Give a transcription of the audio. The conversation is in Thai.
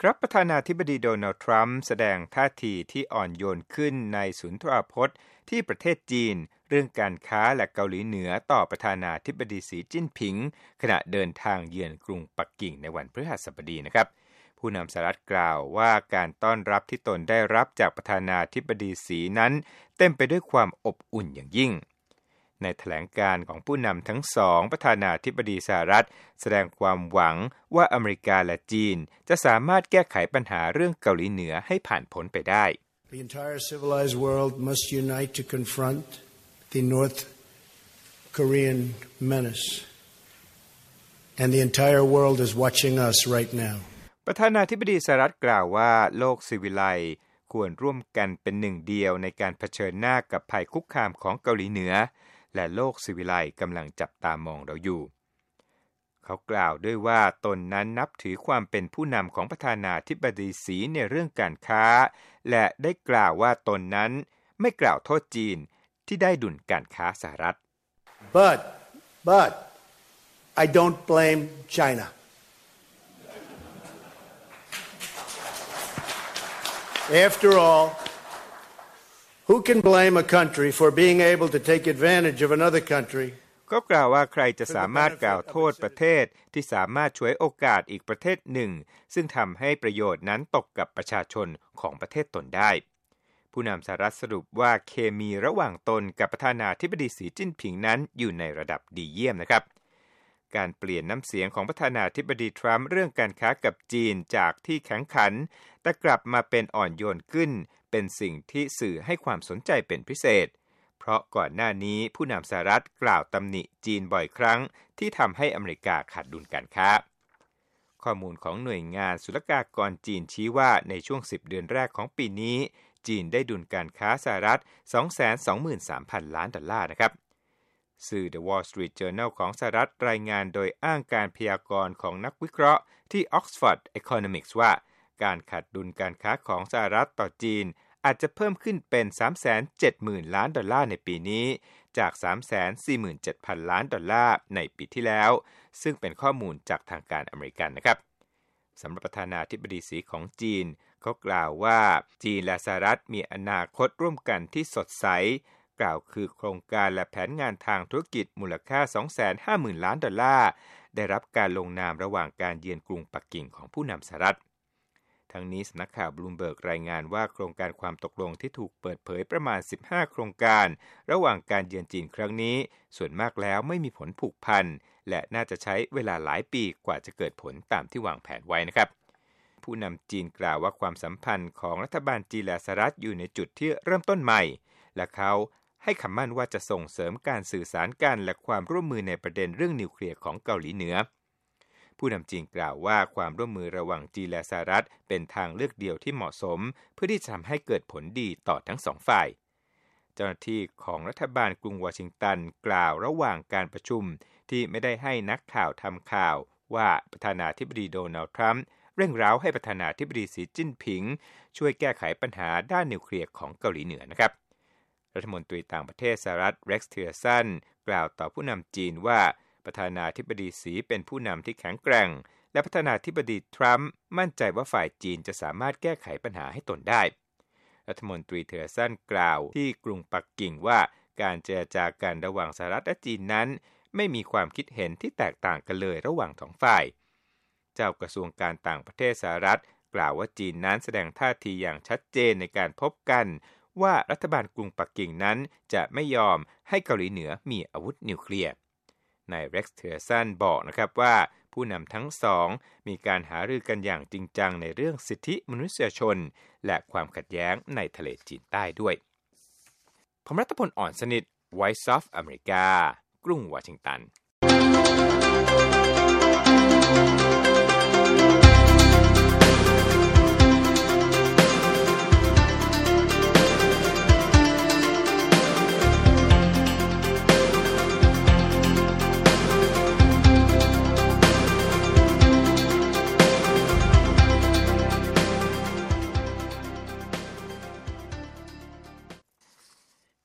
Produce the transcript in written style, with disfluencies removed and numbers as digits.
ครับประธานาธิบดีโดนัลด์ทรัมป์แสดงท่าทีที่อ่อนโยนขึ้นในสุนทรพจน์ที่ประเทศจีนเรื่องการค้าและเกาหลีเหนือต่อประธานาธิบดีสีจิ้นผิงขณะเดินทางเยือนกรุงปักกิ่งในวันพฤหัสบดีนะครับผู้นำสหรัฐกล่าวว่าการต้อนรับที่ตนได้รับจากประธานาธิบดีสีนั้นเต็มไปด้วยความอบอุ่นอย่างยิ่งในแถลงการของผู้นำทั้งสองประธานาธิบดีสหรัฐแสดงความหวังว่าอเมริกาและจีนจะสามารถแก้ไขปัญหาเรื่องเกาหลีเหนือให้ผ่านพ้นไปได้ The entire civilized world must unite to confront the North Korean menace. And the entire world is watching us right now. ประธานาธิบดีสหรัฐกล่าวว่าโลกศิวิไลซ์ควรร่วมกันเป็นหนึ่งเดียวในการเผชิญหน้ากับภัยคุกคามของเกาหลีเหนือและโลกศิวิไลซ์กำลังจับตามองเราอยู่เขากล่าวด้วยว่าตนนั้นนับถือความเป็นผู้นำของประธานาธิบดีสีในเรื่องการค้าและได้กล่าวว่าตนนั้นไม่กล่าวโทษจีนที่ได้ดุลการค้าสหรัฐ But I don't blame China. After all, who can blame a country for being able to take advantage of another country? ก็กล่าวว่าใครจะสามารถกล่าวโทษประเทศที่สามารถฉวยโอกาสอีกประเทศหนึ่งซึ่งทำให้ประโยชน์นั้นตกกับประชาชนของประเทศตนได้ผู้นำสหรัฐสรุปว่าเคมีระหว่างตนกับประธานาธิบดีสีจิ้นผิงนั้นอยู่ในระดับดีเยี่ยมนะครับการเปลี่ยนน้ำเสียงของประธานาธิบดีทรัมป์เรื่องการค้ากับจีนจากที่แข็งขันแต่กลับมาเป็นอ่อนโยนขึ้นเป็นสิ่งที่สื่อให้ความสนใจเป็นพิเศษเพราะก่อนหน้านี้ผู้นำสหรัฐกล่าวตำหนิจีนบ่อยครั้งที่ทำให้อเมริกาขาดดุลการค้าข้อมูลของหน่วยงานศุลกากรจีนชี้ว่าในช่วง10เดือนแรกของปีนี้จีนได้ดุลการค้าสหรัฐ 223,000 ล้านดอลลาร์นะครับสื่อ The Wall Street Journal ของสหรัฐรายงานโดยอ้างการพยากรณ์ของนักวิเคราะห์ที่ Oxford Economics ว่าการขาดดุลการค้าของสหรัฐต่อจีนอาจจะเพิ่มขึ้นเป็น 370,000 ล้านดอลลาร์ในปีนี้จาก 347,000 ล้านดอลลาร์ในปีที่แล้วซึ่งเป็นข้อมูลจากทางการอเมริกันนะครับสำหรับประธานาธิบดีสีของจีนเขากล่าวว่าจีนและสหรัฐมีอนาคตร่วมกันที่สดใสกล่าวคือโครงการและแผนงานทางธุรกิจมูลค่า 250,000 ล้านดอลลาร์ได้รับการลงนามระหว่างการเยือนกรุงปักกิ่งของผู้นำสหรัฐทั้งนี้สำนักข่าวบลูมเบิร์กรายงานว่าโครงการความตกลงที่ถูกเปิดเผยประมาณ15โครงการระหว่างการเยือนจีนครั้งนี้ส่วนมากแล้วไม่มีผลผูกพันและน่าจะใช้เวลาหลายปีกว่าจะเกิดผลตามที่วางแผนไว้นะครับผู้นำจีนกล่าวว่าความสัมพันธ์ของรัฐบาลจีนและสหรัฐอยู่ในจุดที่เริ่มต้นใหม่และเขาให้คำมั่นว่าจะส่งเสริมการสื่อสารกันและความร่วมมือในประเด็นเรื่องนิวเคลียร์ของเกาหลีเหนือผู้นำจีนกล่าวว่าความร่วมมือระหว่างจีนและสหรัฐเป็นทางเลือกเดียวที่เหมาะสมเพื่อที่จะทำให้เกิดผลดีต่อทั้งสองฝ่ายเจ้าหน้าที่ของรัฐบาลกรุงวอชิงตันกล่าวระหว่างการประชุมที่ไม่ได้ให้นักข่าวทำข่าวว่าประธานาธิบดีโดนัลด์ทรัมป์เร่งเร้าให้ประธานาธิบดีสีจิ้นผิงช่วยแก้ไขปัญหาด้านนิวเคลียร์ของเกาหลีเหนือนะครับรัฐมนตรีต่างประเทศสหรัฐเร็กซ์ ทิลเลอร์สันกล่าวต่อผู้นำจีนว่าประธานาธิบดีสีเป็นผู้นำที่แข็งแกร่งและประธานาธิบดีทรัมป์มั่นใจว่าฝ่ายจีนจะสามารถแก้ไขปัญหาให้ตนได้รัฐมนตรีทิลเลอร์สันกล่าวที่กรุงปักกิ่งว่าการเจรจากันระหว่างสหรัฐและจีนนั้นไม่มีความคิดเห็นที่แตกต่างกันเลยระหว่างสองฝ่ายเจ้ากระทรวงการต่างประเทศสหรัฐกล่าวว่าจีนนั้นแสดงท่าทีอย่างชัดเจนในการพบกันว่ารัฐบาลกรุงปักกิ่งนั้นจะไม่ยอมให้เกาหลีเหนือมีอาวุธนิวเคลียร์นายเร็กซ์ ทิลเลอร์สันบอกนะครับว่าผู้นำทั้งสองมีการหารือกันอย่างจริงจังในเรื่องสิทธิมนุษยชนและความขัดแย้งในทะเลจีนใต้ด้วยผมรัตพล อ่อนสนิท Voice of America กรุงวอชิงตัน